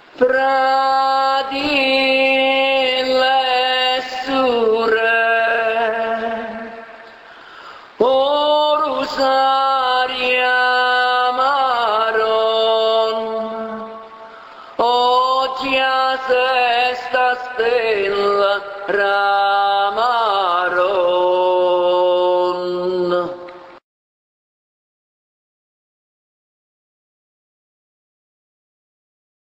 Fratelli sure, Orusaria maron, Oggi a sesta stella